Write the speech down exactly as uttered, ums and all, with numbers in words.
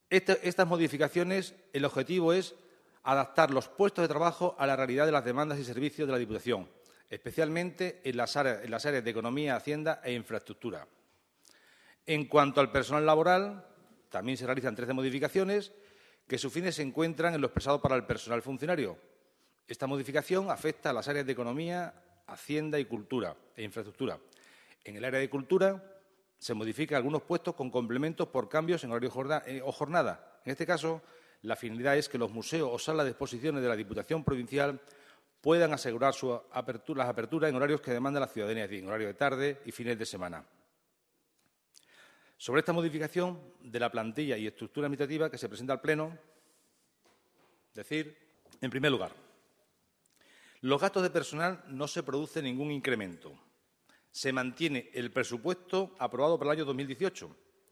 Este, estas modificaciones, el objetivo es adaptar los puestos de trabajo a la realidad de las demandas y servicios de la Diputación, especialmente en las áreas, en las áreas de economía, hacienda e infraestructura. En cuanto al personal laboral, también se realizan trece modificaciones que sus fines se encuentran en lo expresado para el personal funcionario. Esta modificación afecta a las áreas de economía, hacienda y cultura e infraestructura. En el área de cultura se modifican algunos puestos con complementos por cambios en horario o jornada. En este caso, la finalidad es que los museos o salas de exposiciones de la Diputación Provincial puedan asegurar su apertura, las aperturas en horarios que demanda la ciudadanía, es decir, en horario de tarde y fines de semana. Sobre esta modificación de la plantilla y estructura administrativa que se presenta al Pleno, decir, en primer lugar, los gastos de personal no se produce ningún incremento. Se mantiene el presupuesto aprobado para el año dos mil dieciocho,